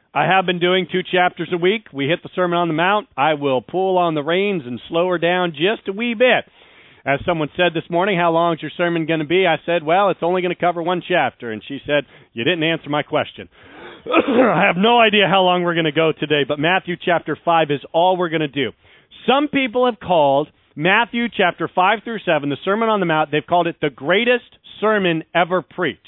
I have been doing 2 chapters a week. We hit the Sermon on the Mount. I will pull on the reins and slow her down just a wee bit. As someone said this morning, how long is your sermon going to be? I said, well, it's only going to cover 1 chapter. And she said, you didn't answer my question. I have no idea how long we're going to go today, but Matthew chapter 5 is all we're going to do. Some people have called Matthew chapter 5 through 7, the Sermon on the Mount, they've called it the greatest sermon ever preached.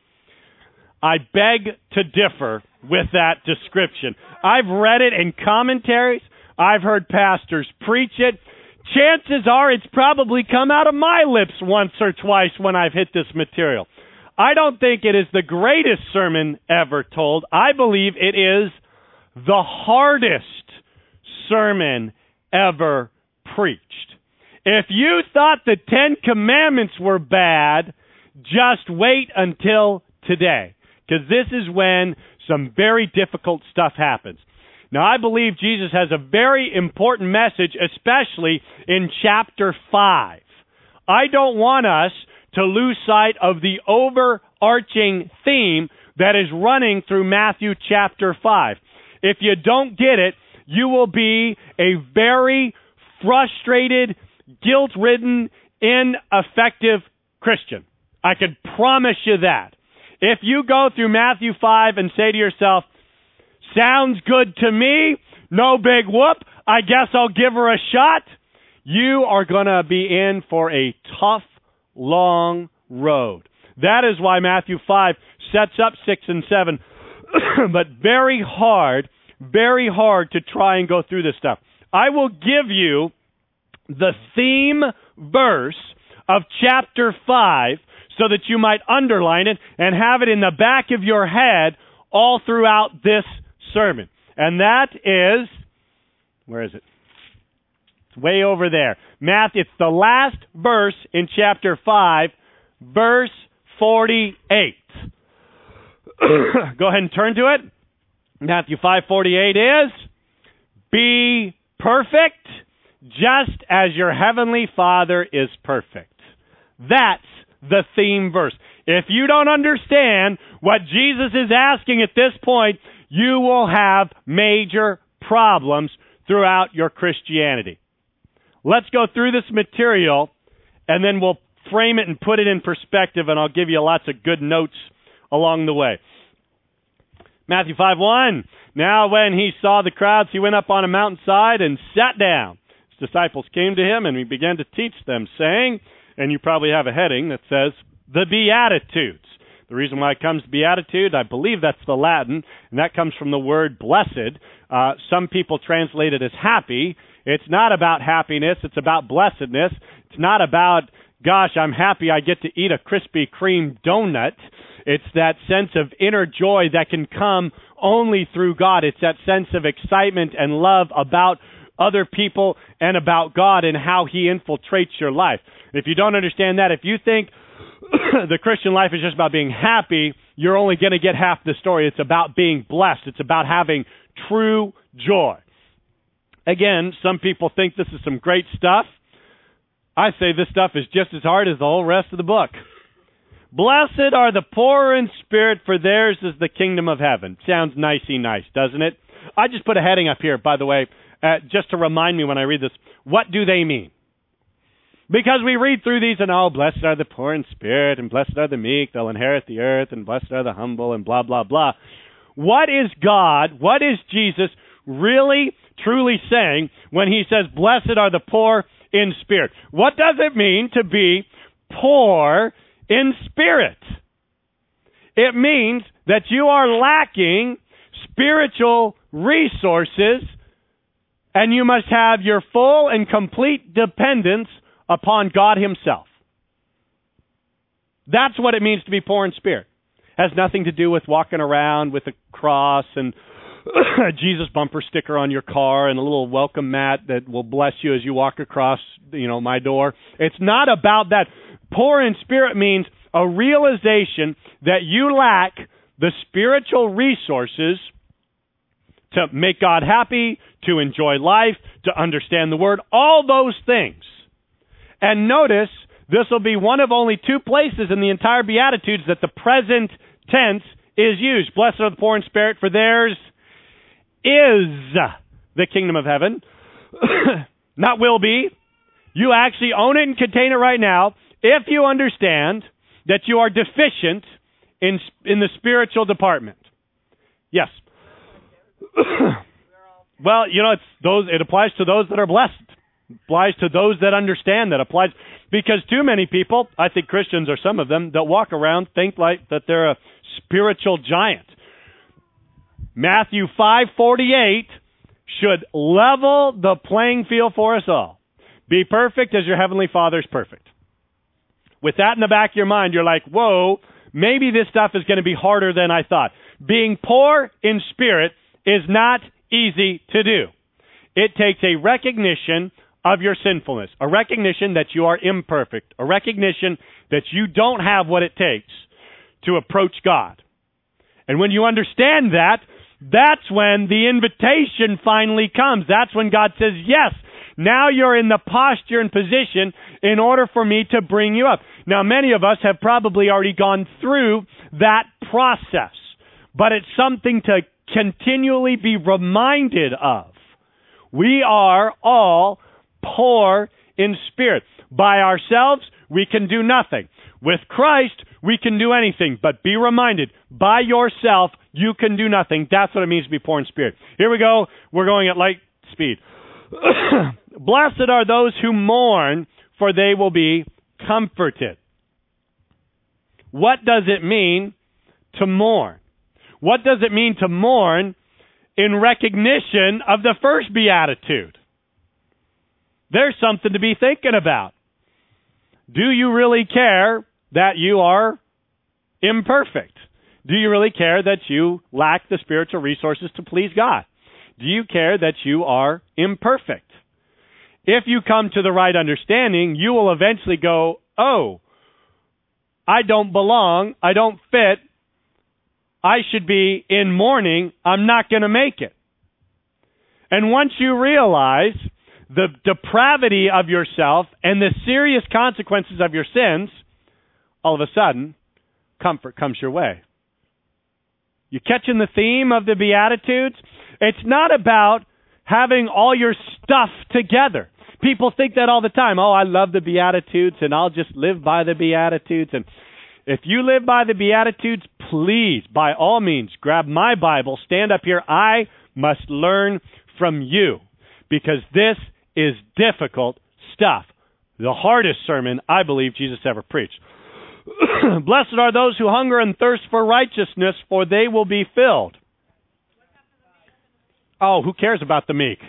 I beg to differ with that description. I've read it in commentaries. I've heard pastors preach it. Chances are it's probably come out of my lips once or twice when I've hit this material. I don't think it is the greatest sermon ever told. I believe it is the hardest sermon ever preached. If you thought the 10 Commandments were bad, just wait until today, because this is when some very difficult stuff happens. Now, I believe Jesus has a very important message, especially in chapter 5. I don't want us to lose sight of the overarching theme that is running through Matthew chapter 5. If you don't get it, you will be a very frustrated, guilt-ridden, ineffective Christian. I can promise you that. If you go through Matthew 5 and say to yourself, sounds good to me, no big whoop, I guess I'll give her a shot, you are going to be in for a tough, long road. That is why Matthew 5 sets up 6 and 7, but very hard to try and go through this stuff. I will give you the theme verse of chapter 5 so that you might underline it and have it in the back of your head all throughout this sermon. And that is, where is it? It's way over there. It's the last verse in chapter 5, verse 48. Go ahead and turn to it. Matthew 5:48 is, be perfect just as your heavenly Father is perfect. That's the theme verse. If you don't understand what Jesus is asking at this point, you will have major problems throughout your Christianity. Let's go through this material, and then we'll frame it and put it in perspective, and I'll give you lots of good notes along the way. Matthew 5:1, now when he saw the crowds, he went up on a mountainside and sat down. His disciples came to him, and he began to teach them, saying, and you probably have a heading that says, the Beatitudes. The reason why it comes to Beatitude, I believe that's the Latin, and that comes from the word blessed. Some people translate it as happy. It's not about happiness. It's about blessedness. It's not about, gosh, I'm happy I get to eat a Krispy Kreme donut. It's that sense of inner joy that can come only through God. It's that sense of excitement and love about other people and about God and how He infiltrates your life. If you don't understand that, if you think the Christian life is just about being happy, you're only going to get half the story. It's about being blessed. It's about having true joy. Again, some people think this is some great stuff. I say this stuff is just as hard as the whole rest of the book. Blessed are the poor in spirit, for theirs is the kingdom of heaven. Sounds nicey nice, doesn't it? I just put a heading up here, by the way, just to remind me when I read this. What do they mean? Because we read through these and, oh, blessed are the poor in spirit, and blessed are the meek, they'll inherit the earth, and blessed are the humble, and blah, blah, blah. What is God, what is Jesus really, truly saying when He says, blessed are the poor in spirit? What does it mean to be poor in spirit? It means that you are lacking spiritual resources, and you must have your full and complete dependence upon God Himself. That's what it means to be poor in spirit. Has nothing to do with walking around with a cross and a Jesus bumper sticker on your car and a little welcome mat that will bless you as you walk across, my door. It's not about that. Poor in spirit means a realization that you lack the spiritual resources to make God happy, to enjoy life, to understand the Word, all those things. And notice, this will be one of only 2 places in the entire Beatitudes that the present tense is used. Blessed are the poor in spirit, for theirs is the kingdom of heaven. Not will be. You actually own it and contain it right now if you understand that you are deficient in the spiritual department. Yes. Well, it applies to those that are blessed. It applies to those that understand that. Applies because too many people, I think Christians are some of them, that walk around think like that they're a spiritual giant. Matthew 5:48 should level the playing field for us all. Be perfect as your heavenly Father is perfect. With that in the back of your mind, you're like, whoa, maybe this stuff is going to be harder than I thought. Being poor in spirit is not easy to do. It takes a recognition of your sinfulness, a recognition that you are imperfect, a recognition that you don't have what it takes to approach God. And when you understand that, that's when the invitation finally comes. That's when God says, yes, now you're in the posture and position in order for me to bring you up. Now, many of us have probably already gone through that process, but it's something to continually be reminded of. We are all poor in spirit. By ourselves, we can do nothing. With Christ, we can do anything. But be reminded, by yourself, you can do nothing. That's what it means to be poor in spirit. Here we go. We're going at light speed. Blessed are those who mourn, for they will be comforted. What does it mean to mourn? What does it mean to mourn in recognition of the first beatitude? There's something to be thinking about. Do you really care that you are imperfect? Do you really care that you lack the spiritual resources to please God? Do you care that you are imperfect? If you come to the right understanding, you will eventually go, oh, I don't belong, I don't fit, I should be in mourning, I'm not going to make it. And once you realize the depravity of yourself and the serious consequences of your sins, all of a sudden, comfort comes your way. You catching the theme of the Beatitudes? It's not about having all your stuff together. People think that all the time. Oh, I love the Beatitudes, and I'll just live by the Beatitudes. And if you live by the Beatitudes, please, by all means, grab my Bible, stand up here. I must learn from you, because this is difficult stuff. The hardest sermon I believe Jesus ever preached. Blessed are those who hunger and thirst for righteousness, for they will be filled. Oh, who cares about the meek?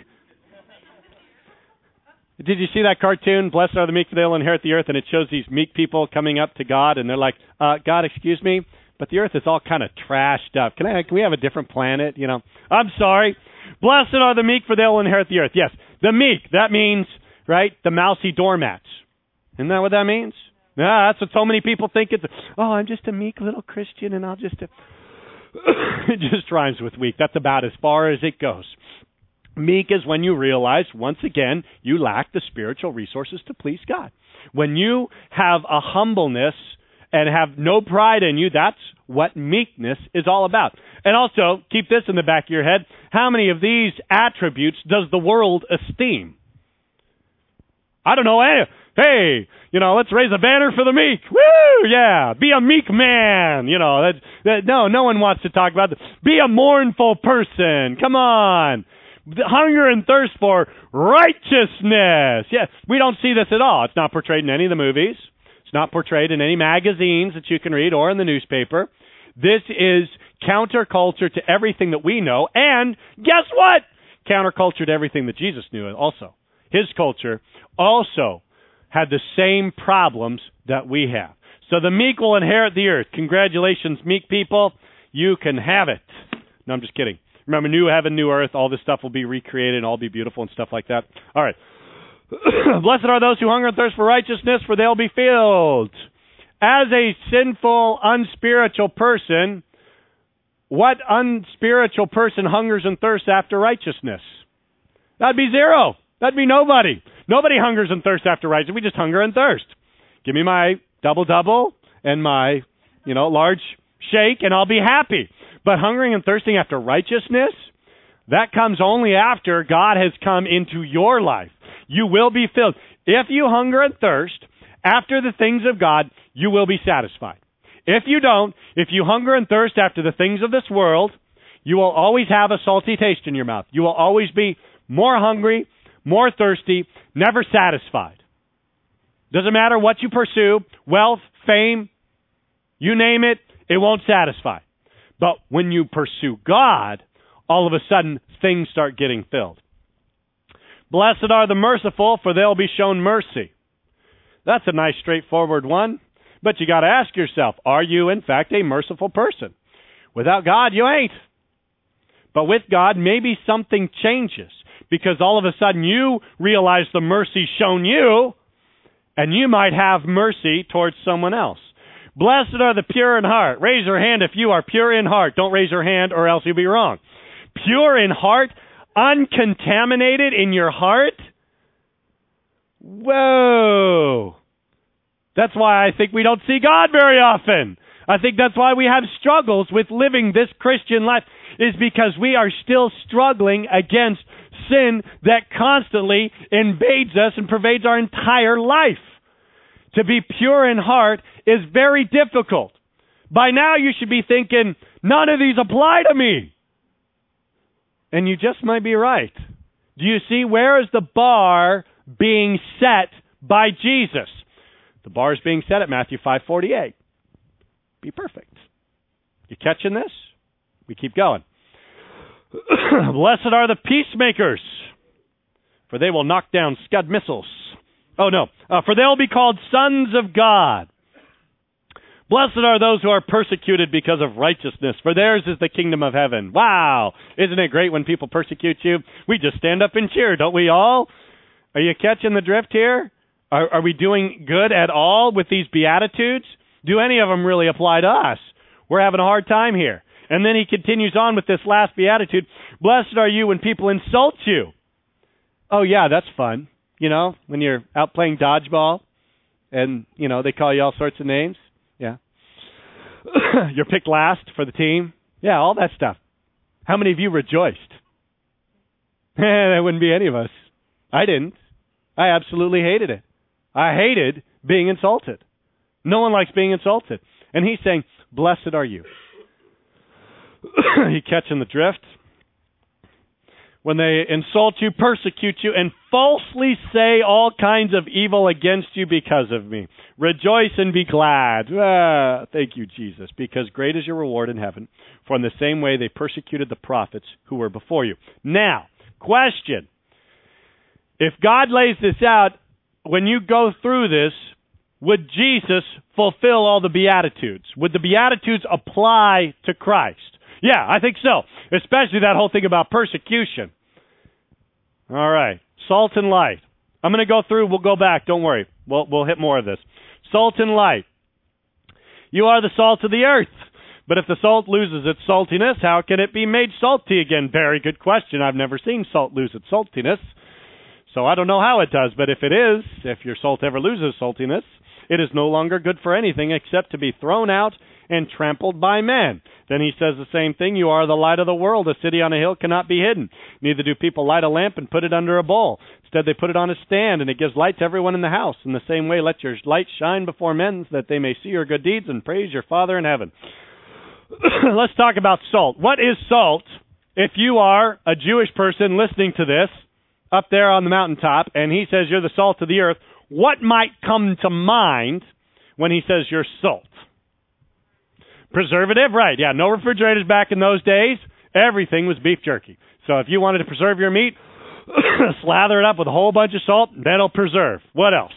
Did you see that cartoon, Blessed are the meek, for they will inherit the earth? And it shows these meek people coming up to God, and they're like, God, excuse me, but the earth is all kind of trashed up. Can we have a different planet? I'm sorry. Blessed are the meek, for they will inherit the earth. Yes, the meek, that means, right, the mousy doormats. Isn't that what that means? Yeah, that's what so many people think. I'm just a meek little Christian, and I'll just... It just rhymes with weak. That's about as far as it goes. Meek is when you realize, once again, you lack the spiritual resources to please God. When you have a humbleness and have no pride in you, that's what meekness is all about. And also, keep this in the back of your head, how many of these attributes does the world esteem? I don't know. Hey, let's raise a banner for the meek. Woo, yeah, be a meek man. No one wants to talk about this. Be a mournful person. Come on. Hunger and thirst for righteousness. Yeah, we don't see this at all. It's not portrayed in any of the movies. It's not portrayed in any magazines that you can read or in the newspaper. This is counterculture to everything that we know. And guess what? Counterculture to everything that Jesus knew also. His culture also had the same problems that we have. So the meek will inherit the earth. Congratulations, meek people. You can have it. No, I'm just kidding. Remember, new heaven, new earth, all this stuff will be recreated and all be beautiful and stuff like that. All right. Blessed are those who hunger and thirst for righteousness, for they'll be filled. As a sinful, unspiritual person, what unspiritual person hungers and thirsts after righteousness? That'd be zero. That'd be nobody. Nobody hungers and thirsts after righteousness. We just hunger and thirst. Give me my double-double and my, large shake, and I'll be happy. But hungering and thirsting after righteousness, That comes only after God has come into your life. You will be filled. If you hunger and thirst after the things of God, you will be satisfied. If you don't, if you hunger and thirst after the things of this world, you will always have a salty taste in your mouth. You will always be more hungry, more thirsty, never satisfied. Doesn't matter what you pursue, wealth, fame, you name it, it won't satisfy. But when you pursue God, all of a sudden, things start getting filled. Blessed are the merciful, for they'll be shown mercy. That's a nice, straightforward one. But you got to ask yourself, are you, in fact, a merciful person? Without God, you ain't. But with God, maybe something changes, because all of a sudden you realize the mercy shown you, and you might have mercy towards someone else. Blessed are the pure in heart. Raise your hand if you are pure in heart. Don't raise your hand or else you'll be wrong. Pure in heart, uncontaminated in your heart. Whoa. That's why I think we don't see God very often. I think that's why we have struggles with living this Christian life, is because we are still struggling against sin that constantly invades us and pervades our entire life. To be pure in heart is very difficult. By now you should be thinking, none of these apply to me. And you just might be right. Do you see, where is the bar being set by Jesus? The bar is being set at Matthew 5:48. Be perfect. You catching this? We keep going. Blessed are the peacemakers, for they will knock down Scud missiles. Oh, no. For they will be called sons of God. Blessed are those who are persecuted because of righteousness, for theirs is the kingdom of heaven. Wow. Isn't it great when people persecute you? We just stand up and cheer, don't we all? Are you catching the drift here? Are we doing good at all with these Beatitudes? Do any of them really apply to us? We're having a hard time here. And then he continues on with this last Beatitude. Blessed are you when people insult you. Oh, yeah, that's fun. You know, when you're out playing dodgeball and, you know, they call you all sorts of names. Yeah. You're picked last for the team. Yeah, all that stuff. How many of you rejoiced? That wouldn't be any of us. I didn't. I absolutely hated it. I hated being insulted. No one likes being insulted. And he's saying, blessed are you. You catching the drift? When they insult you, persecute you, and falsely say all kinds of evil against you because of me. Rejoice and be glad. Thank you, Jesus, because great is your reward in heaven. For in the same way they persecuted the prophets who were before you. Now, question. If God lays this out, when you go through this, would Jesus fulfill all the Beatitudes? Would the Beatitudes apply to Christ? Yeah, I think so. Especially that whole thing about persecution. All right. Salt and light. I'm going to go through. We'll go back. Don't worry. We'll hit more of this. Salt and light. You are the salt of the earth. But if the salt loses its saltiness, how can it be made salty again? Very good question. I've never seen salt lose its saltiness. So I don't know how it does. But if it is, if your salt ever loses saltiness, it is no longer good for anything except to be thrown out and trampled by men. Then he says the same thing. You are the light of the world. A city on a hill cannot be hidden. Neither do people light a lamp and put it under a bowl. Instead, they put it on a stand, and it gives light to everyone in the house. In the same way, let your light shine before men, so that they may see your good deeds and praise your Father in heaven. Let's talk about salt. What is salt? If you are a Jewish person listening to this up there on the mountaintop, and he says you're the salt of the earth, what might come to mind when he says you're salt? Preservative, right. Yeah, no refrigerators back in those days. Everything was beef jerky. So if you wanted to preserve your meat, slather it up with a whole bunch of salt, that'll preserve. What else?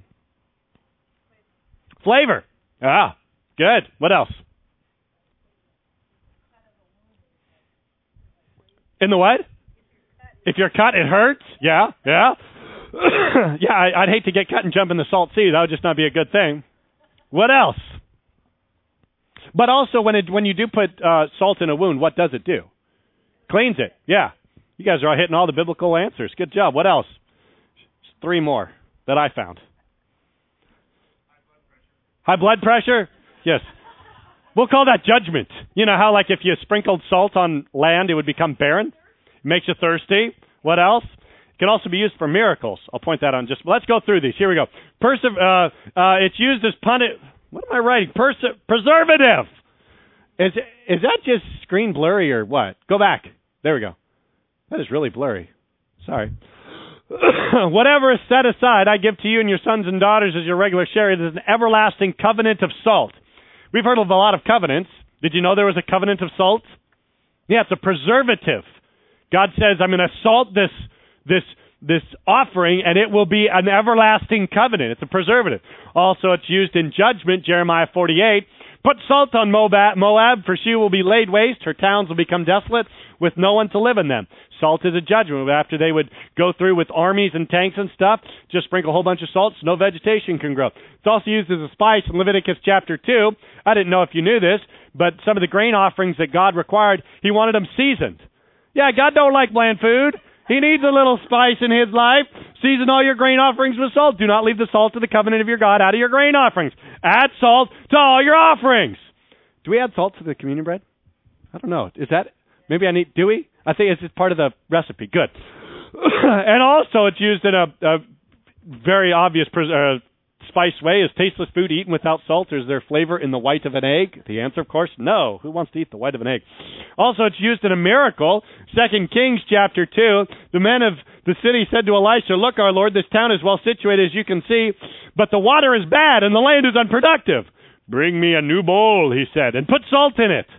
Flavor. Ah, good. What else? In the what? If you're cut, it hurts. Yeah. Yeah, I'd hate to get cut and jump in the salt sea. That would just not be a good thing. What else? But also, when you do put salt in a wound, what does it do? Cleans it. Yeah. You guys are all hitting all the biblical answers. Good job. What else? Just 3 more that I found. High blood pressure? Yes. We'll call that judgment. You know how, like, if you sprinkled salt on land, it would become barren? Makes you thirsty. What else? It can also be used for miracles. I'll point that on let's go through these. Here we go. It's used as what am I writing? Preservative. Is that just screen blurry or what? Go back. There we go. That is really blurry. Sorry. Whatever is set aside, I give to you and your sons and daughters as your regular share. It is an everlasting covenant of salt. We've heard of a lot of covenants. Did you know there was a covenant of salt? Yeah, it's a preservative. God says, I'm going to salt this offering, and it will be an everlasting covenant. It's a preservative. Also, it's used in judgment, Jeremiah 48. Put salt on Moab, for she will be laid waste. Her towns will become desolate with no one to live in them. Salt is a judgment. After they would go through with armies and tanks and stuff, just sprinkle a whole bunch of salt so no vegetation can grow. It's also used as a spice in Leviticus chapter 2. I didn't know if you knew this, but some of the grain offerings that God required, he wanted them seasoned. Yeah, God don't like bland food. He needs a little spice in his life. Season all your grain offerings with salt. Do not leave the salt of the covenant of your God out of your grain offerings. Add salt to all your offerings. Do we add salt to the communion bread? I don't know. Do we? I think it's part of the recipe. Good. And also it's used in a very obvious spice way. Is tasteless food eaten without salt, or is there flavor in the white of an egg? The answer, of course, no. Who wants to eat the white of an egg? Also, it's used in a miracle. 2 Kings chapter 2, the men of the city said to Elisha, look, our Lord, this town is well situated, as you can see, but the water is bad and the land is unproductive. Bring me a new bowl, he said, and put salt in it.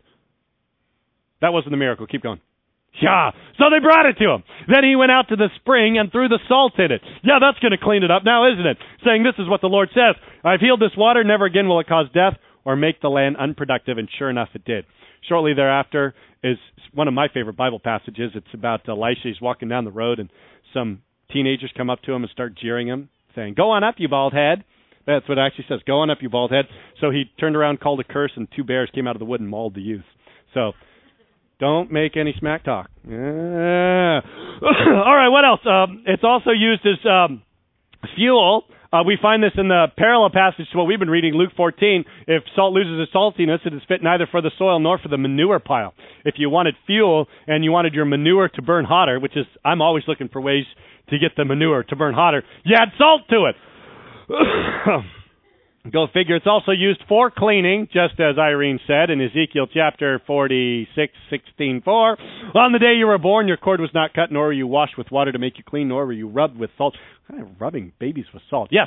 That wasn't the miracle. Keep going. Yeah, so they brought it to him. Then he went out to the spring and threw the salt in it. Yeah, that's going to clean it up now, isn't it? Saying, this is what the Lord says. I've healed this water. Never again will it cause death or make the land unproductive. And sure enough, it did. Shortly thereafter is one of my favorite Bible passages. It's about Elisha. He's walking down the road, and some teenagers come up to him and start jeering him, saying, go on up, you bald head. That's what it actually says. Go on up, you bald head. So he turned around, called a curse, and 2 bears came out of the wood and mauled the youth. So don't make any smack talk. Yeah. All right, what else? It's also used as fuel. We find this in the parallel passage to what we've been reading, Luke 14. If salt loses its saltiness, it is fit neither for the soil nor for the manure pile. If you wanted fuel and you wanted your manure to burn hotter, which is, I'm always looking for ways to get the manure to burn hotter, you add salt to it. Go figure. It's also used for cleaning, just as Irene said in Ezekiel chapter 46:16-4. On the day you were born, your cord was not cut, nor were you washed with water to make you clean, nor were you rubbed with salt. What kind of rubbing babies with salt? Yes.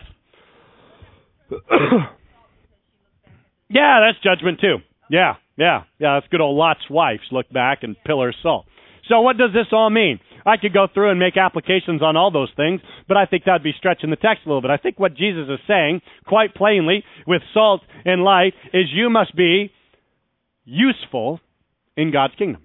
Yeah, that's judgment too. Yeah, that's good old Lot's wife. Look back and pillar salt. So what does this all mean? I could go through and make applications on all those things, but I think that would be stretching the text a little bit. I think what Jesus is saying, quite plainly, with salt and light, is you must be useful in God's kingdom.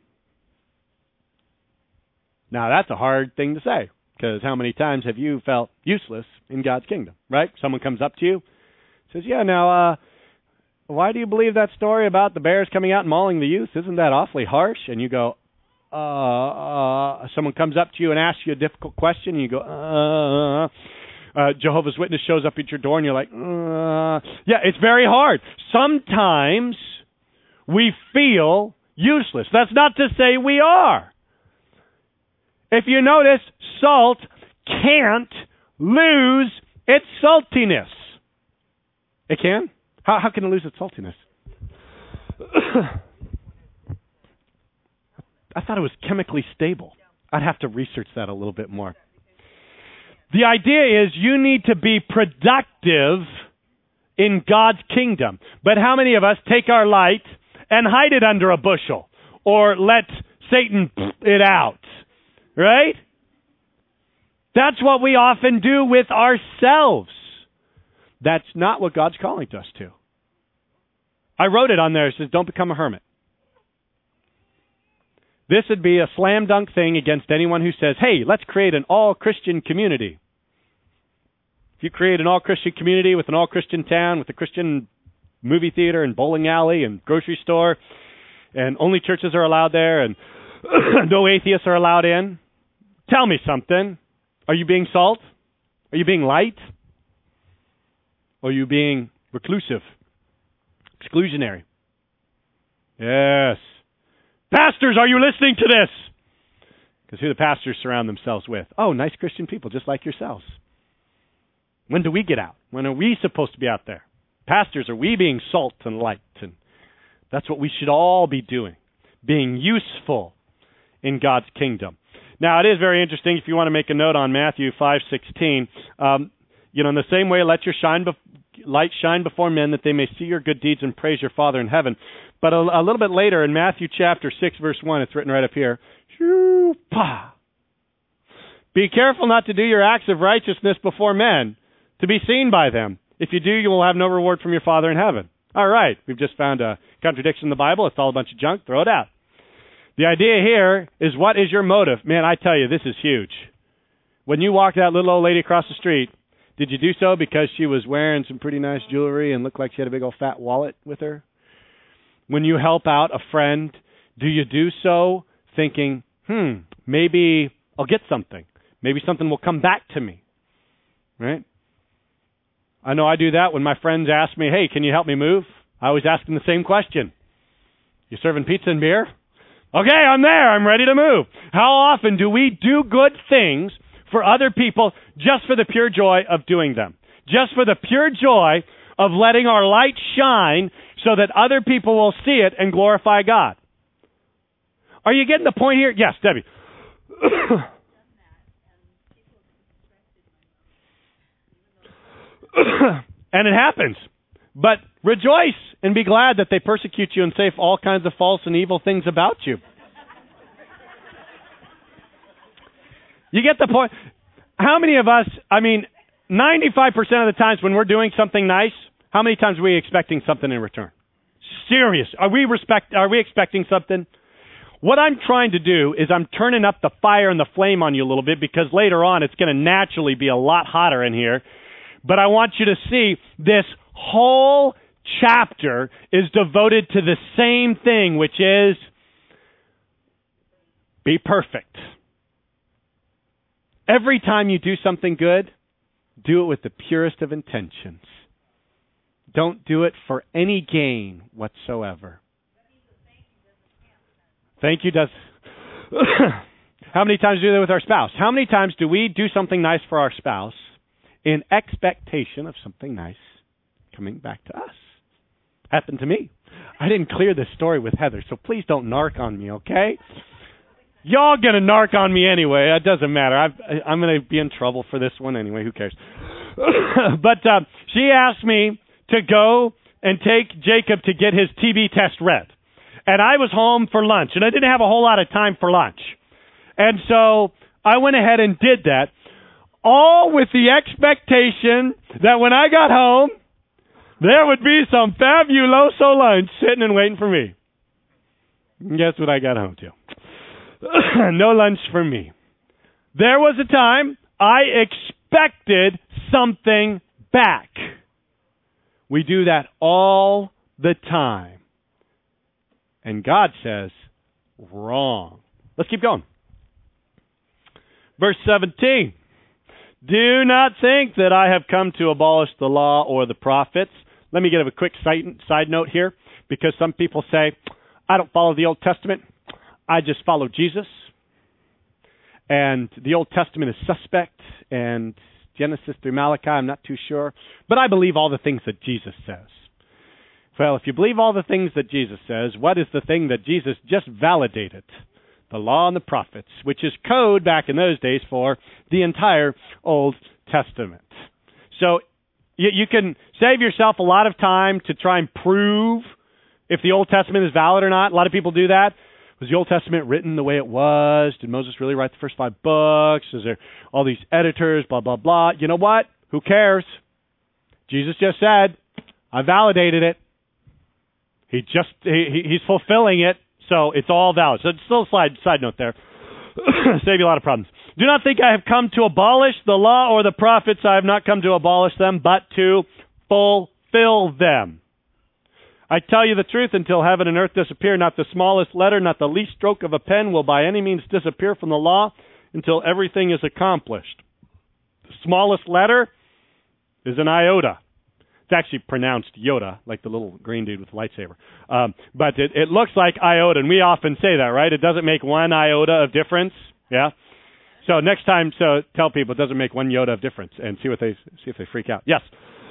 Now, that's a hard thing to say, because how many times have you felt useless in God's kingdom, right? Someone comes up to you, says, yeah, now, why do you believe that story about the bears coming out and mauling the youth? Isn't that awfully harsh? And you go, someone comes up to you and asks you a difficult question, and you go, Jehovah's Witness shows up at your door, and you're like, yeah, it's very hard. Sometimes we feel useless. That's not to say we are. If you notice, salt can't lose its saltiness. It can? How can it lose its saltiness? I thought it was chemically stable. I'd have to research that a little bit more. The idea is you need to be productive in God's kingdom. But how many of us take our light and hide it under a bushel or let Satan it out? Right? That's what we often do with ourselves. That's not what God's calling us to. I wrote it on there. It says, don't become a hermit. This would be a slam dunk thing against anyone who says, hey, let's create an all-Christian community. If you create an all-Christian community with an all-Christian town, with a Christian movie theater and bowling alley and grocery store, and only churches are allowed there, and no atheists are allowed in, tell me something. Are you being salt? Are you being light? Or are you being reclusive? Exclusionary? Yes. Pastors, are you listening to this? Because who do the pastors surround themselves with? Oh, nice Christian people just like yourselves. When do we get out? When are we supposed to be out there? Pastors, are we being salt and light? And that's what we should all be doing, being useful in God's kingdom. Now, it is very interesting if you want to make a note on Matthew 5:16. In the same way, let your light shine before men that they may see your good deeds and praise your Father in heaven. But a little bit later in Matthew chapter 6, verse 1, it's written right up here. Be careful not to do your acts of righteousness before men, to be seen by them. If you do, you will have no reward from your Father in heaven. All right, we've just found a contradiction in the Bible. It's all a bunch of junk. Throw it out. The idea here is, what is your motive? Man, I tell you, this is huge. When you walked that little old lady across the street, did you do so because she was wearing some pretty nice jewelry and looked like she had a big old fat wallet with her? When you help out a friend, do you do so thinking, maybe I'll get something. Maybe something will come back to me, right? I know I do that when my friends ask me, hey, can you help me move? I always ask them the same question. You serving pizza and beer? Okay, I'm there. I'm ready to move. How often do we do good things for other people just for the pure joy of doing them? Just for the pure joy of letting our light shine so that other people will see it and glorify God. Are you getting the point here? Yes, Debbie. And it happens. But rejoice and be glad that they persecute you and say all kinds of false and evil things about you. You get the point? How many of us, 95% of the times when we're doing something nice, how many times are we expecting something in return? Serious. Are we expecting something? What I'm trying to do is I'm turning up the fire and the flame on you a little bit, because later on it's going to naturally be a lot hotter in here. But I want you to see this whole chapter is devoted to the same thing, which is be perfect. Every time you do something good, do it with the purest of intentions. Don't do it for any gain whatsoever. Thank you does. How many times do we do that with our spouse? How many times do we do something nice for our spouse in expectation of something nice coming back to us? Happened to me. I didn't clear this story with Heather, so please don't narc on me, okay? Y'all gonna narc on me anyway. It doesn't matter. I'm gonna be in trouble for this one anyway. Who cares? But she asked me to go and take Jacob to get his TB test read. And I was home for lunch, and I didn't have a whole lot of time for lunch. And so I went ahead and did that, all with the expectation that when I got home, there would be some fabuloso lunch sitting and waiting for me. And guess what I got home to? No lunch for me. There was a time I expected something back. We do that all the time. And God says, wrong. Let's keep going. Verse 17. Do not think that I have come to abolish the law or the prophets. Let me give a quick side note here, because some people say, I don't follow the Old Testament. I just follow Jesus. And the Old Testament is suspect, and Genesis through Malachi, I'm not too sure. But I believe all the things that Jesus says. Well, if you believe all the things that Jesus says, what is the thing that Jesus just validated? The law and the prophets, which is code back in those days for the entire Old Testament. So you can save yourself a lot of time to try and prove if the Old Testament is valid or not. A lot of people do that. Was the Old Testament written the way it was? Did Moses really write the first 5 books? Is there all these editors, blah, blah, blah? You know what? Who cares? Jesus just said, I validated it. He's fulfilling it, so it's all valid. So it's still a side note there. Save you a lot of problems. Do not think I have come to abolish the law or the prophets. I have not come to abolish them, but to fulfill them. I tell you the truth, until heaven and earth disappear, not the smallest letter, not the least stroke of a pen will by any means disappear from the law until everything is accomplished. The smallest letter is an iota. It's actually pronounced Yoda, like the little green dude with the lightsaber. But it looks like iota, and we often say that, right? It doesn't make one iota of difference. Yeah? So next time, tell people it doesn't make one iota of difference and see if they freak out. Yes?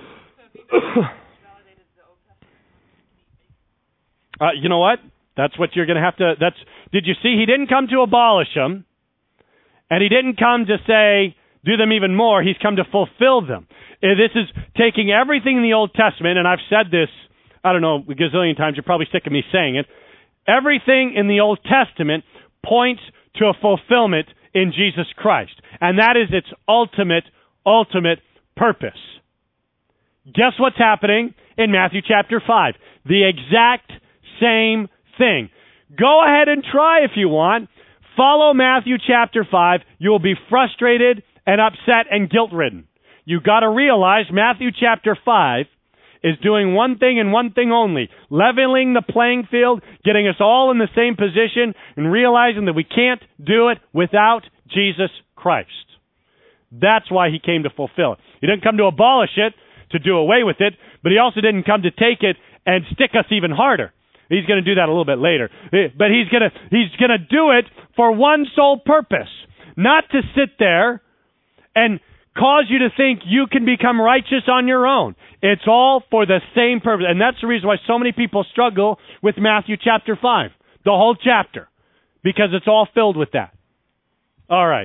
You know what? That's what you're going to have to... Did you see? He didn't come to abolish them, and he didn't come to say, do them even more. He's come to fulfill them. This is taking everything in the Old Testament, and I've said this, I don't know, a gazillion times. You're probably sick of me saying it. Everything in the Old Testament points to a fulfillment in Jesus Christ, and that is its ultimate purpose. Guess what's happening in Matthew chapter 5? The exact same thing. Go ahead and try if you want. Follow Matthew chapter 5. You will be frustrated and upset and guilt-ridden. You got to realize Matthew chapter 5 is doing one thing and one thing only, leveling the playing field, getting us all in the same position, and realizing that we can't do it without Jesus Christ. That's why he came to fulfill it. He didn't come to abolish it, to do away with it, but he also didn't come to take it and stick us even harder. He's going to do that a little bit later. But he's going to do it for one sole purpose, not to sit there and cause you to think you can become righteous on your own. It's all for the same purpose. And that's the reason why so many people struggle with Matthew chapter 5, the whole chapter, because it's all filled with that. All right.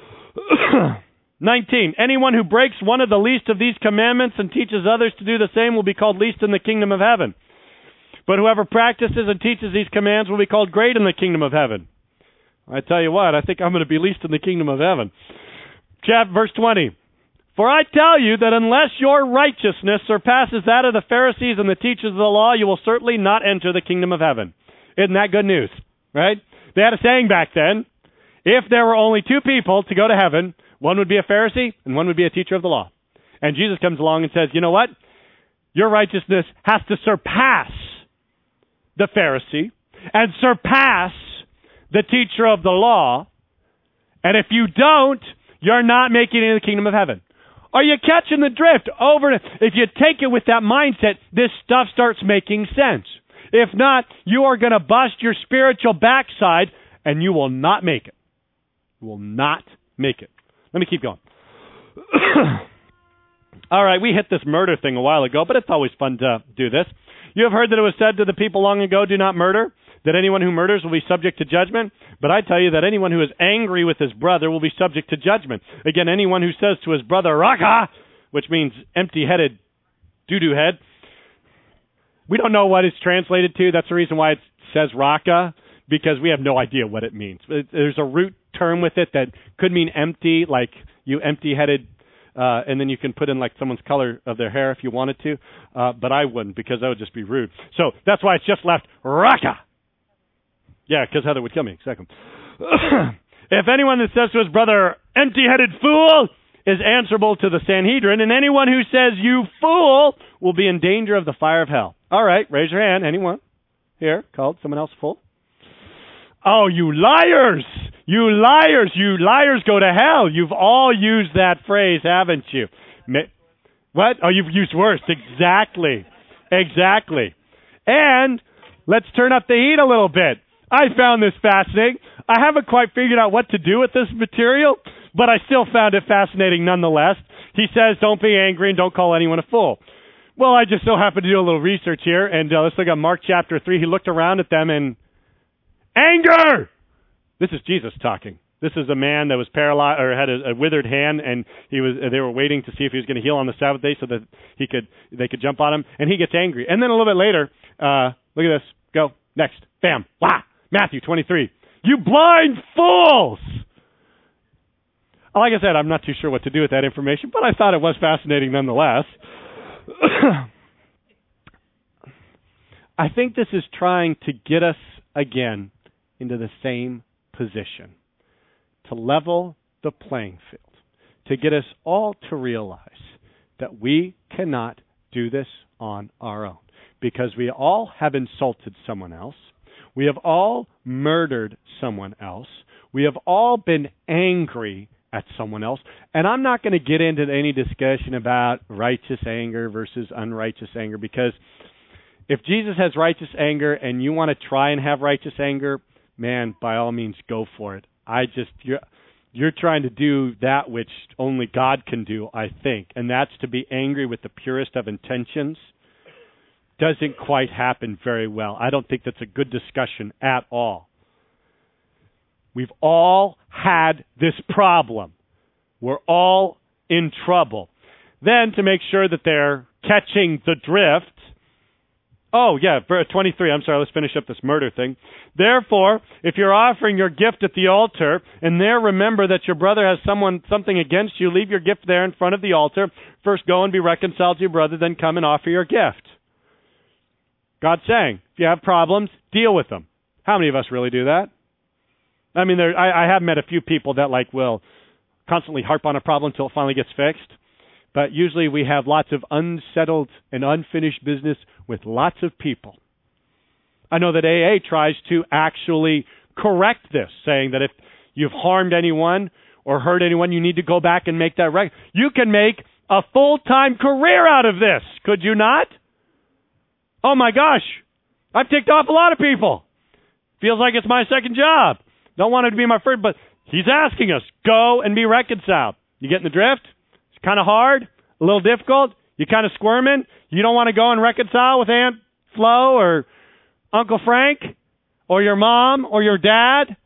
19. Anyone who breaks one of the least of these commandments and teaches others to do the same will be called least in the kingdom of heaven. But whoever practices and teaches these commands will be called great in the kingdom of heaven. I tell you what, I think I'm going to be least in the kingdom of heaven. Verse 20. For I tell you that unless your righteousness surpasses that of the Pharisees and the teachers of the law, you will certainly not enter the kingdom of heaven. Isn't that good news? Right? They had a saying back then. If there were only two people to go to heaven, one would be a Pharisee and one would be a teacher of the law. And Jesus comes along and says, you know what? Your righteousness has to surpass the Pharisee and surpass the teacher of the law. And if you don't, you're not making it in the kingdom of heaven. Are you catching the drift? If you take it with that mindset, this stuff starts making sense. If not, you are going to bust your spiritual backside and you will not make it. You will not make it. Let me keep going. All right, we hit this murder thing a while ago, but it's always fun to do this. You have heard that it was said to the people long ago, do not murder, that anyone who murders will be subject to judgment. But I tell you that anyone who is angry with his brother will be subject to judgment. Again, anyone who says to his brother, Raka, which means empty-headed, doo-doo head. We don't know what it's translated to. That's the reason why it says Raka, because we have no idea what it means. There's a root term with it that could mean empty, like you empty-headed, and then you can put in like someone's color of their hair if you wanted to, but I wouldn't because that would just be rude. So that's why it's just left Raka. Yeah, because Heather would kill me. Second. If anyone that says to his brother, empty-headed fool, is answerable to the Sanhedrin, and anyone who says, you fool, will be in danger of the fire of hell. All right, raise your hand. Anyone here called someone else fool? Oh, you liars! You liars! You liars go to hell! You've all used that phrase, haven't you? What? Oh, you've used worse. Exactly. Exactly. And let's turn up the heat a little bit. I found this fascinating. I haven't quite figured out what to do with this material, but I still found it fascinating nonetheless. He says, don't be angry and don't call anyone a fool. Well, I just so happened to do a little research here, and let's look at Mark chapter 3. He looked around at them and anger! This is Jesus talking. This is a man that was paralyzed or had a withered hand, and they were waiting to see if he was going to heal on the Sabbath day so that they could jump on him, and he gets angry. And then a little bit later, look at this. Go. Next. Bam. Wah. Matthew 23. You blind fools! Like I said, I'm not too sure what to do with that information, but I thought it was fascinating nonetheless. I think this is trying to get us again into the same position, to level the playing field, to get us all to realize that we cannot do this on our own, because we all have insulted someone else. We have all murdered someone else. We have all been angry at someone else. And I'm not going to get into any discussion about righteous anger versus unrighteous anger, because if Jesus has righteous anger and you want to try and have righteous anger, man, by all means, go for it. You're trying to do that which only God can do, I think, and that's to be angry with the purest of intentions. Doesn't quite happen very well. I don't think that's a good discussion at all. We've all had this problem. We're all in trouble. Then, to make sure that they're catching the drift, verse 23, I'm sorry, let's finish up this murder thing. Therefore, if you're offering your gift at the altar, and there remember that your brother has something against you, leave your gift there in front of the altar. First go and be reconciled to your brother, then come and offer your gift. God's saying, if you have problems, deal with them. How many of us really do that? I mean, I have met a few people that will constantly harp on a problem until it finally gets fixed. But usually we have lots of unsettled and unfinished business with lots of people. I know that AA tries to actually correct this, saying that if you've harmed anyone or hurt anyone, you need to go back and make that right. You can make a full-time career out of this, could you not? Oh my gosh, I've ticked off a lot of people. Feels like it's my second job. Don't want it to be my first, but he's asking us, go and be reconciled. You getting the drift? It's kind of hard, a little difficult. You kind of squirming. You don't want to go and reconcile with Aunt Flo or Uncle Frank or your mom or your dad.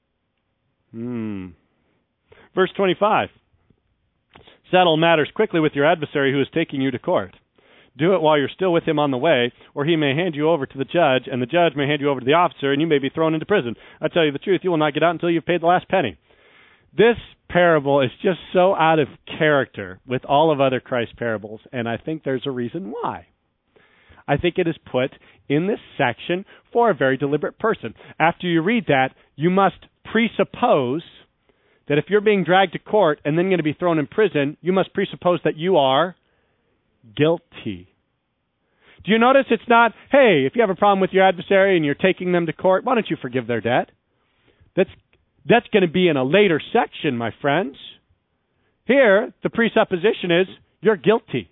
Verse 25. Settle matters quickly with your adversary who is taking you to court. Do it while you're still with him on the way, or he may hand you over to the judge, and the judge may hand you over to the officer, and you may be thrown into prison. I tell you the truth, you will not get out until you've paid the last penny. This parable is just so out of character with all of other Christ parables, and I think there's a reason why. I think it is put in this section for a very deliberate person. After you read that, you must presuppose that if you're being dragged to court and then going to be thrown in prison, you must presuppose that you are guilty. Do you notice it's not, hey, if you have a problem with your adversary and you're taking them to court, why don't you forgive their debt? That's going to be in a later section, my friends. Here, the presupposition is you're guilty.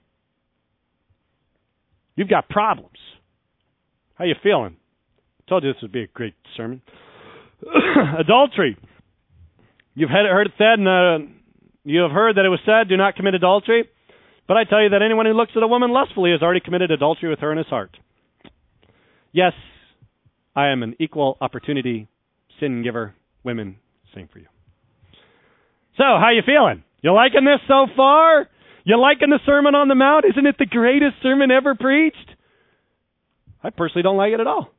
You've got problems. How you feeling? I told you this would be a great sermon. Adultery. You've heard it said, and you have heard that it was said, do not commit adultery. But I tell you that anyone who looks at a woman lustfully has already committed adultery with her in his heart. Yes, I am an equal opportunity sin giver. Women, same for you. So, how you feeling? You liking this so far? You liking the Sermon on the Mount? Isn't it the greatest sermon ever preached? I personally don't like it at all.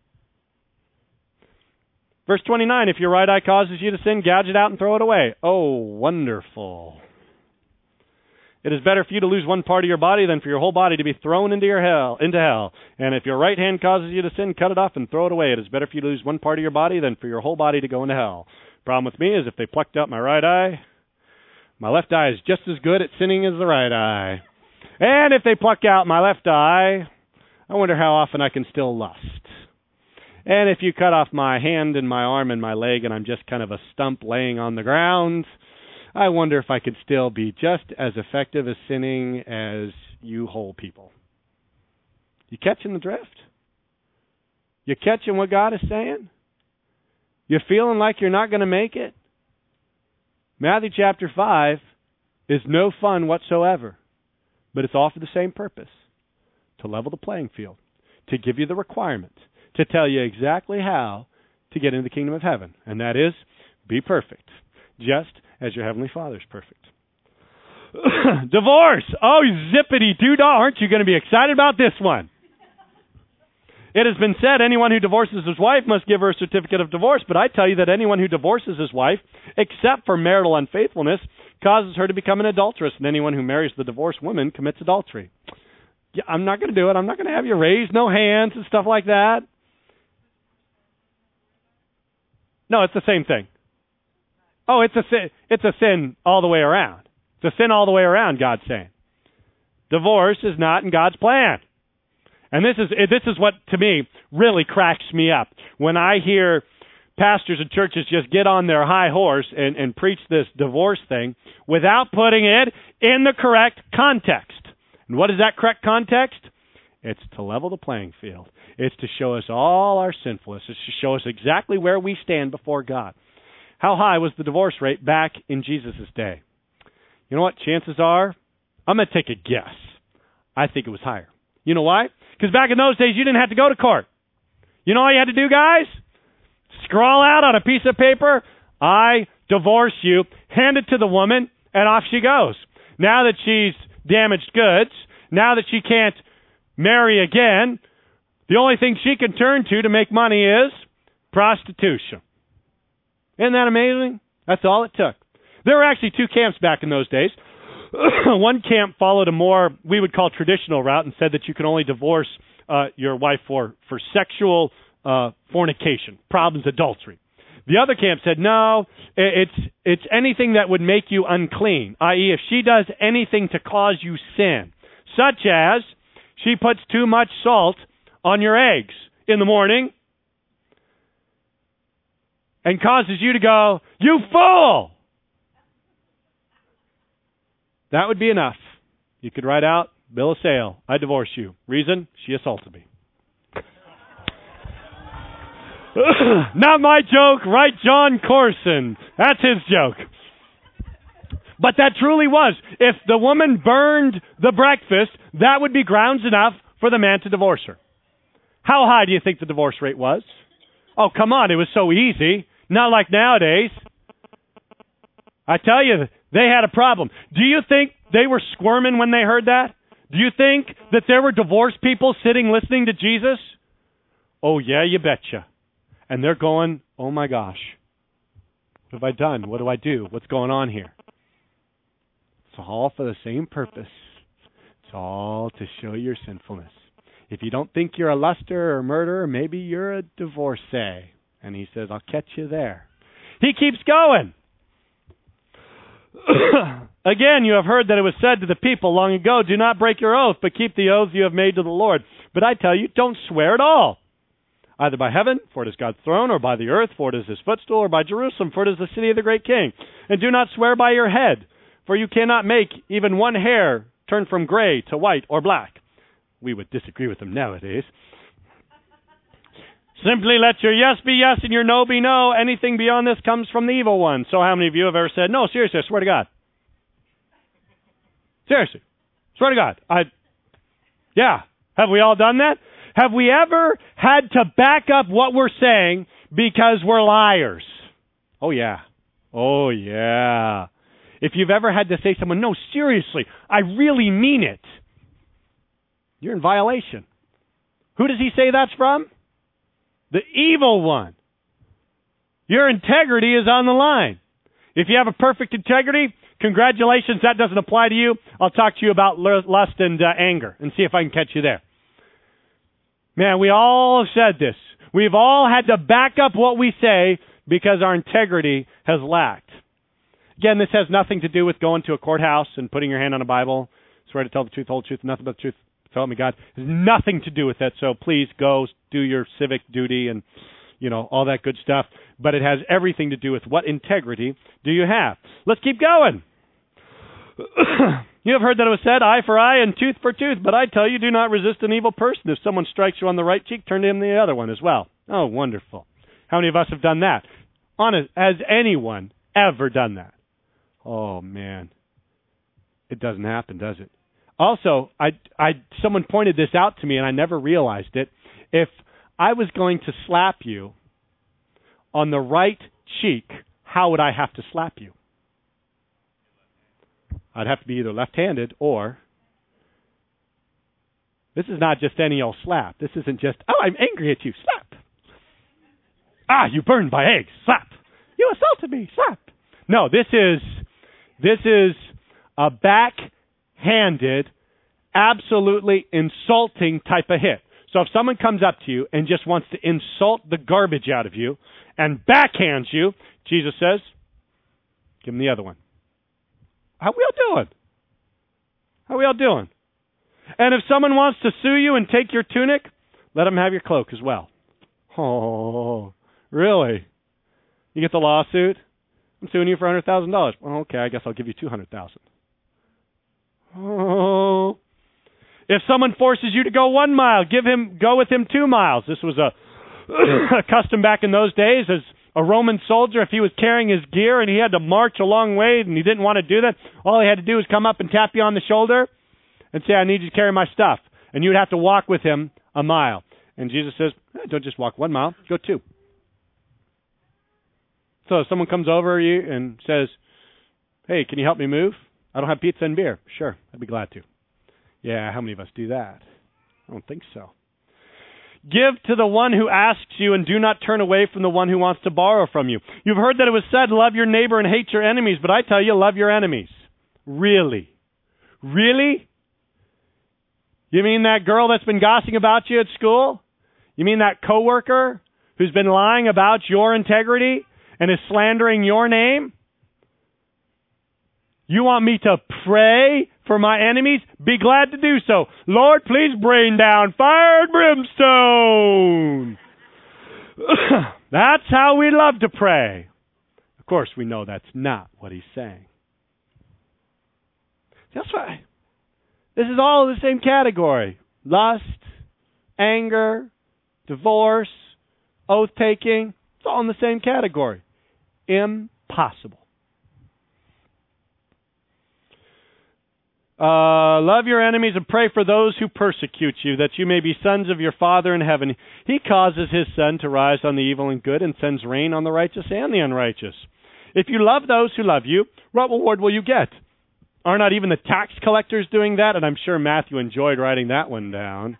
Verse 29, if your right eye causes you to sin, gouge it out and throw it away. Oh, wonderful. It is better for you to lose one part of your body than for your whole body to be thrown into hell. And if your right hand causes you to sin, cut it off and throw it away. It is better for you to lose one part of your body than for your whole body to go into hell. Problem with me is if they plucked out my right eye, my left eye is just as good at sinning as the right eye. And if they pluck out my left eye, I wonder how often I can still lust. And if you cut off my hand and my arm and my leg and I'm just kind of a stump laying on the ground, I wonder if I could still be just as effective as sinning as you whole people. You catching the drift? You catching what God is saying? You feeling like you're not going to make it? Matthew chapter 5 is no fun whatsoever, but it's all for the same purpose, to level the playing field, to give you the requirement, to tell you exactly how to get into the kingdom of heaven, and that is, be perfect, just as your heavenly Father is perfect. Divorce. Oh, zippity-doo-dah. Aren't you going to be excited about this one? It has been said anyone who divorces his wife must give her a certificate of divorce, but I tell you that anyone who divorces his wife, except for marital unfaithfulness, causes her to become an adulteress, and anyone who marries the divorced woman commits adultery. Yeah, I'm not going to do it. I'm not going to have you raise no hands and stuff like that. No, it's the same thing. Oh, it's a sin all the way around. It's a sin all the way around, God's saying. Divorce is not in God's plan. And this is what, to me, really cracks me up. When I hear pastors and churches just get on their high horse and preach this divorce thing without putting it in the correct context. And what is that correct context? It's to level the playing field. It's to show us all our sinfulness. It's to show us exactly where we stand before God. How high was the divorce rate back in Jesus' day? You know what? Chances are, I'm going to take a guess. I think it was higher. You know why? Because back in those days, you didn't have to go to court. You know all you had to do, guys? Scrawl out on a piece of paper, I divorce you, hand it to the woman, and off she goes. Now that she's damaged goods, now that she can't marry again, the only thing she can turn to make money is prostitution. Isn't that amazing? That's all it took. There were actually two camps back in those days. One camp followed a more, we would call, traditional route and said that you can only divorce your wife for sexual fornication, problems, adultery. The other camp said, no, it's anything that would make you unclean, i.e., if she does anything to cause you sin, such as she puts too much salt on your eggs in the morning and causes you to go, you fool! That would be enough. You could write out, bill of sale, I divorce you. Reason? She assaulted me. Not my joke, right, John Corson? That's his joke. But that truly was. If the woman burned the breakfast, that would be grounds enough for the man to divorce her. How high do you think the divorce rate was? Oh, come on, it was so easy. Not like nowadays. I tell you, they had a problem. Do you think they were squirming when they heard that? Do you think that there were divorced people sitting listening to Jesus? Oh, yeah, you betcha. And they're going, oh my gosh, what have I done? What do I do? What's going on here? It's all for the same purpose. It's all to show your sinfulness. If you don't think you're a luster or murderer, maybe you're a divorcee. And he says, I'll catch you there. He keeps going. Again, you have heard that it was said to the people long ago, do not break your oath, but keep the oath you have made to the Lord. But I tell you, don't swear at all. Either by heaven, for it is God's throne, or by the earth, for it is his footstool, or by Jerusalem, for it is the city of the great king. And do not swear by your head, for you cannot make even one hair turn from gray to white or black. We would disagree with them nowadays. Simply let your yes be yes and your no be no. Anything beyond this comes from the evil one. So how many of you have ever said, no, seriously, I swear to God. Seriously. Swear to God. Yeah. Have we all done that? Have we ever had to back up what we're saying because we're liars? Oh, yeah. Oh, yeah. If you've ever had to say to someone, no, seriously, I really mean it, you're in violation. Who does he say that's from? The evil one. Your integrity is on the line. If you have a perfect integrity, congratulations, that doesn't apply to you. I'll talk to you about lust and anger and see if I can catch you there. Man, we all have said this. We've all had to back up what we say because our integrity has lacked. Again, this has nothing to do with going to a courthouse and putting your hand on a Bible, swear to tell the truth, whole truth, nothing but the truth, so help me God. It has nothing to do with that, so please go do your civic duty and, all that good stuff. But it has everything to do with what integrity do you have. Let's keep going. You have heard that it was said, eye for eye and tooth for tooth, but I tell you, do not resist an evil person. If someone strikes you on the right cheek, turn to him the other one as well. Oh, wonderful. How many of us have done that? Has anyone ever done that? Oh, man. It doesn't happen, does it? Also, someone pointed this out to me, and I never realized it. If I was going to slap you on the right cheek, how would I have to slap you? I'd have to be either left-handed or... This is not just any old slap. This isn't just, oh, I'm angry at you, slap. Ah, you burned my eggs, slap. You assaulted me, slap. No, this is a backhanded, absolutely insulting type of hit. So if someone comes up to you and just wants to insult the garbage out of you and backhands you, Jesus says, give him the other one. How we all doing? How we all doing? And if someone wants to sue you and take your tunic, let them have your cloak as well. Oh, really? You get the lawsuit? I'm suing you for $100,000. Well, okay, I guess I'll give you $200,000. Oh. If someone forces you to go 1 mile, go with him 2 miles. This was a custom back in those days. As a Roman soldier, if he was carrying his gear and he had to march a long way and he didn't want to do that, all he had to do was come up and tap you on the shoulder and say, I need you to carry my stuff. And you would have to walk with him a mile. And Jesus says, don't just walk 1 mile, go 2. So if someone comes over you and says, hey, can you help me move? I don't have pizza and beer. Sure, I'd be glad to. Yeah, how many of us do that? I don't think so. Give to the one who asks you, and do not turn away from the one who wants to borrow from you. You've heard that it was said, love your neighbor and hate your enemies, but I tell you, love your enemies. Really? Really? You mean that girl that's been gossiping about you at school? You mean that coworker who's been lying about your integrity and is slandering your name? You want me to pray for my enemies? Be glad to do so. Lord, please bring down fire and brimstone. That's how we love to pray. Of course, we know that's not what he's saying. That's why this is all in the same category. Lust, anger, divorce, oath-taking. It's all in the same category. Impossible. Love your enemies and pray for those who persecute you, that you may be sons of your Father in heaven. He causes his sun to rise on the evil and good and sends rain on the righteous and the unrighteous. If you love those who love you, what reward will you get? Are not even the tax collectors doing that? And I'm sure Matthew enjoyed writing that one down.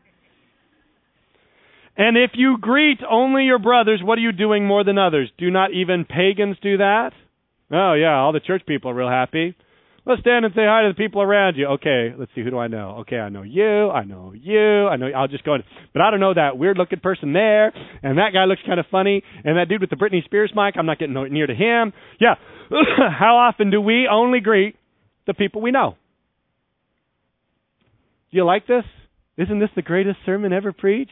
And if you greet only your brothers, what are you doing more than others? Do not even pagans do that? Oh, yeah, all the church people are real happy. Let's stand and say hi to the people around you. Okay, let's see, who do I know? Okay, I know you, I'll just go in. But I don't know that weird-looking person there, and that guy looks kind of funny, and that dude with the Britney Spears mic, I'm not getting near to him. Yeah, how often do we only greet the people we know? Do you like this? Isn't this the greatest sermon ever preached?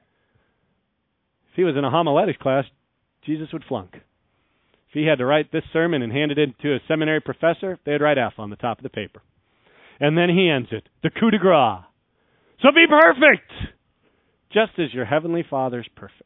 If he was in a homiletics class, Jesus would flunk. If he had to write this sermon and hand it in to a seminary professor, they'd write F on the top of the paper. And then he ends it, the coup de grace. So be perfect, just as your heavenly Father's perfect.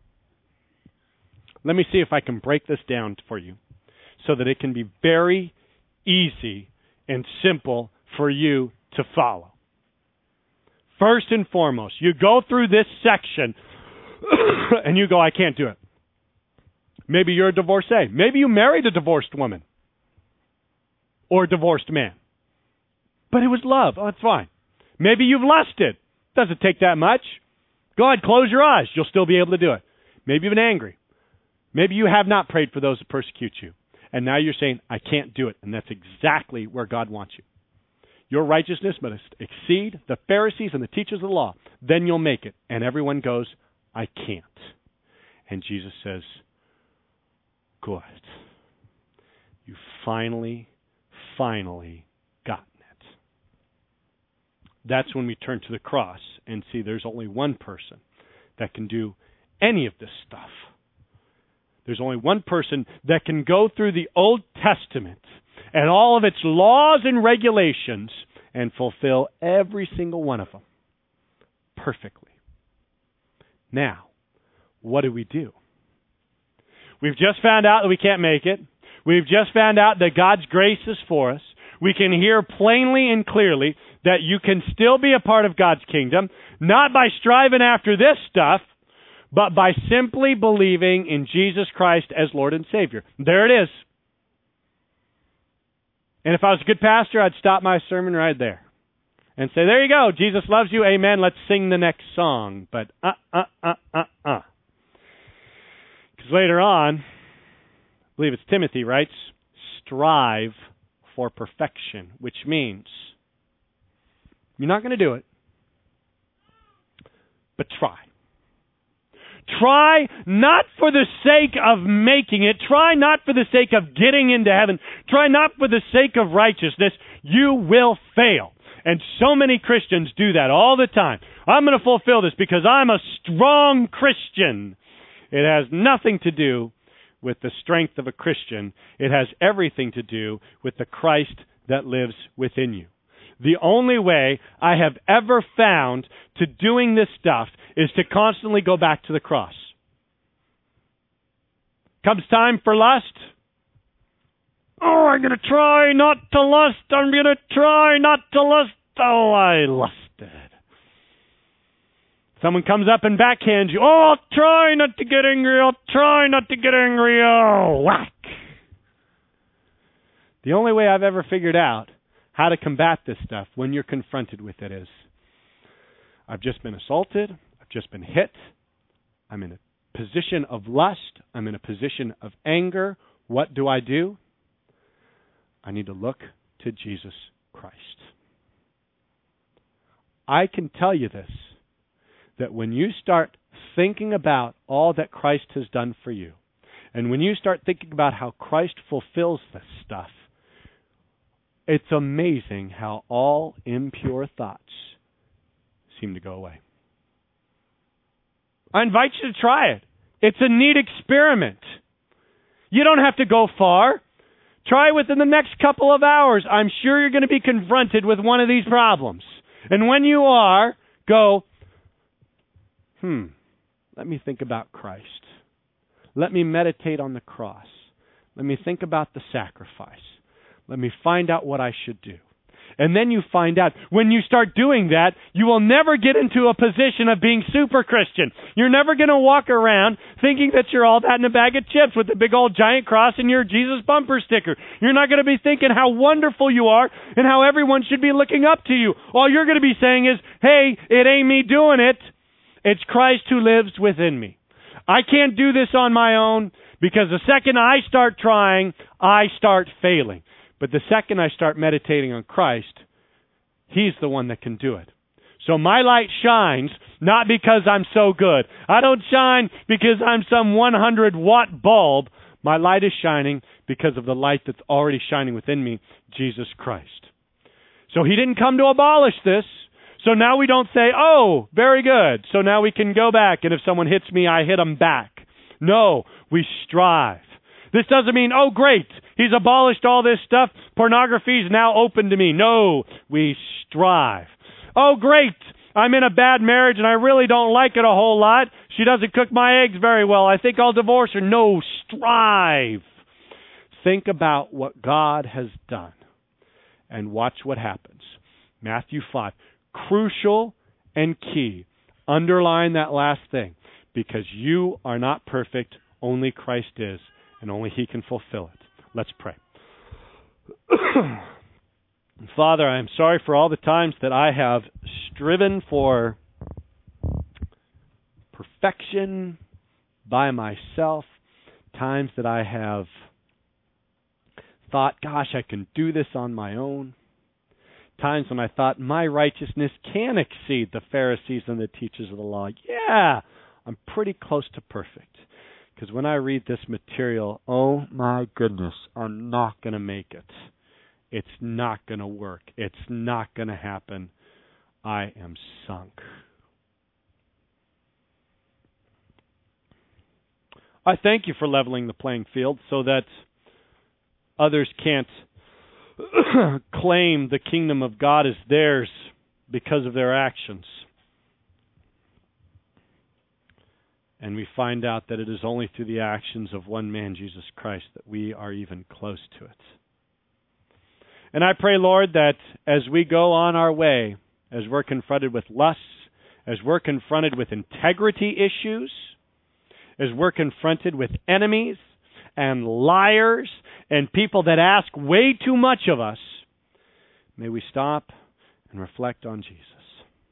Let me see if I can break this down for you so that it can be very easy and simple for you to follow. First and foremost, you go through this section and you go, I can't do it. Maybe you're a divorcee. Maybe you married a divorced woman or a divorced man. But it was love. Oh, that's fine. Maybe you've lusted. Doesn't take that much. Go ahead, close your eyes. You'll still be able to do it. Maybe you've been angry. Maybe you have not prayed for those who persecute you. And now you're saying, I can't do it. And that's exactly where God wants you. Your righteousness must exceed the Pharisees and the teachers of the law. Then you'll make it. And everyone goes, I can't. And Jesus says, good. You finally gotten it. That's when we turn to the cross and see there's only one person that can do any of this stuff. There's only one person that can go through the Old Testament and all of its laws and regulations and fulfill every single one of them perfectly. Now, what do? We've just found out that we can't make it. We've just found out that God's grace is for us. We can hear plainly and clearly that you can still be a part of God's kingdom, not by striving after this stuff, but by simply believing in Jesus Christ as Lord and Savior. There it is. And if I was a good pastor, I'd stop my sermon right there and say, there you go, Jesus loves you, amen, let's sing the next song. But Because later on, I believe it's Timothy writes, strive for perfection, which means you're not going to do it, but try. Try not for the sake of making it. Try not for the sake of getting into heaven. Try not for the sake of righteousness. You will fail. And so many Christians do that all the time. I'm going to fulfill this because I'm a strong Christian. It has nothing to do with the strength of a Christian. It has everything to do with the Christ that lives within you. The only way I have ever found to doing this stuff is to constantly go back to the cross. Comes time for lust. Oh, I'm going to try not to lust. I'm going to try not to lust. Oh, I lusted. Someone comes up and backhands you. Oh, I'll try not to get angry. I'll try not to get angry. Oh, whack. The only way I've ever figured out how to combat this stuff when you're confronted with it is, I've just been assaulted. I've just been hit. I'm in a position of lust. I'm in a position of anger. What do? I need to look to Jesus Christ. I can tell you this, that when you start thinking about all that Christ has done for you, and when you start thinking about how Christ fulfills this stuff, it's amazing how all impure thoughts seem to go away. I invite you to try it. It's a neat experiment. You don't have to go far. Try within the next couple of hours. I'm sure you're going to be confronted with one of these problems. And when you are, go, let me think about Christ. Let me meditate on the cross. Let me think about the sacrifice. Let me find out what I should do. And then you find out, when you start doing that, you will never get into a position of being super Christian. You're never going to walk around thinking that you're all that in a bag of chips with a big old giant cross and your Jesus bumper sticker. You're not going to be thinking how wonderful you are and how everyone should be looking up to you. All you're going to be saying is, hey, it ain't me doing it. It's Christ who lives within me. I can't do this on my own, because the second I start trying, I start failing. But the second I start meditating on Christ, He's the one that can do it. So my light shines not because I'm so good. I don't shine because I'm some 100-watt bulb. My light is shining because of the light that's already shining within me, Jesus Christ. So He didn't come to abolish this. So now we don't say, oh, very good, so now we can go back, and if someone hits me, I hit them back. No, we strive. This doesn't mean, oh, great, He's abolished all this stuff. Pornography is now open to me. No, we strive. Oh, great, I'm in a bad marriage and I really don't like it a whole lot. She doesn't cook my eggs very well. I think I'll divorce her. No, strive. Think about what God has done and watch what happens. Matthew 5, crucial and key. Underline that last thing, because you are not perfect. Only Christ is, and only He can fulfill it. Let's pray. Father, I am sorry for all the times that I have striven for perfection by myself, times that I have thought, gosh, I can do this on my own, times when I thought my righteousness can exceed the Pharisees and the teachers of the law. Yeah, I'm pretty close to perfect. Because when I read this material, oh my goodness, I'm not going to make it. It's not going to work. It's not going to happen. I am sunk. I thank You for leveling the playing field so that others can't claim the kingdom of God as theirs because of their actions. And we find out that it is only through the actions of one man, Jesus Christ, that we are even close to it. And I pray, Lord, that as we go on our way, as we're confronted with lusts, as we're confronted with integrity issues, as we're confronted with enemies and liars and people that ask way too much of us, may we stop and reflect on Jesus,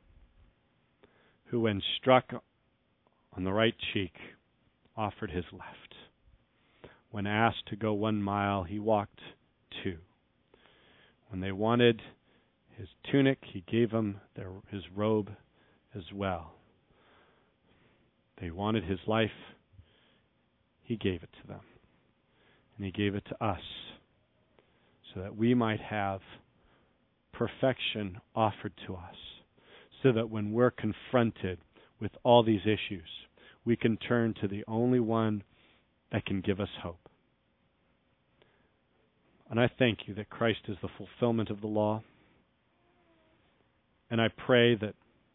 who, when struck on the right cheek, offered His left. When asked to go 1 mile, He walked 2. When they wanted His tunic, He gave them His robe as well. They wanted His life, He gave it to them. And He gave it to us so that we might have perfection offered to us, so that when we're confronted with all these issues, we can turn to the only one that can give us hope. And I thank You that Christ is the fulfillment of the law. And I pray that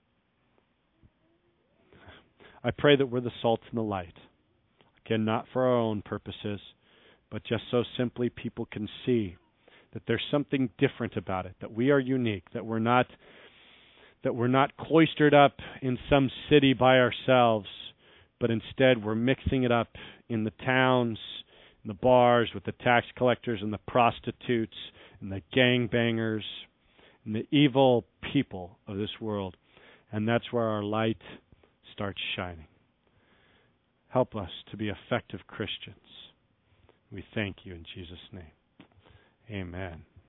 we're the salt and the light. Again, not for our own purposes, but just so simply people can see that there's something different about it, that we are unique, that we're not cloistered up in some city by ourselves, but instead we're mixing it up in the towns, in the bars, with the tax collectors and the prostitutes and the gangbangers and the evil people of this world. And that's where our light starts shining. Help us to be effective Christians. We thank you in Jesus' name. Amen.